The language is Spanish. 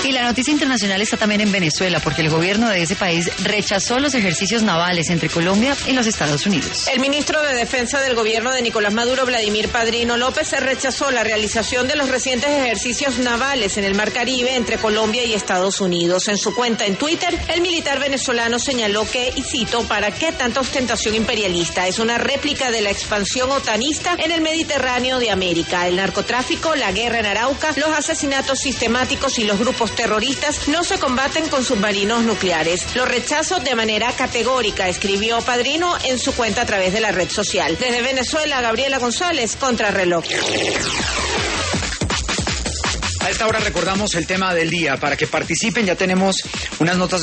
Y la noticia internacional está también en Venezuela, porque el gobierno de ese país rechazó los ejercicios navales entre Colombia y los Estados Unidos. El ministro de Defensa del gobierno de Nicolás Maduro, Vladimir Padrino López, rechazó la realización de los recientes ejercicios navales en el Mar Caribe entre Colombia y Estados Unidos. En su cuenta en Twitter, el militar venezolano señaló que, y cito, ¿para qué tanta ostentación imperialista? Es una réplica de la expansión otanista en el Mediterráneo de América. El narcotráfico, la guerra en Arauca, los asesinatos sistemáticos y los grupos terroristas no se combaten con submarinos nucleares. Lo rechazo de manera categórica, escribió Padrino en su cuenta a través de la red social. Desde Venezuela, Gabriela González, Contrarreloj. A esta hora recordamos el tema del día. Para que participen ya tenemos unas notas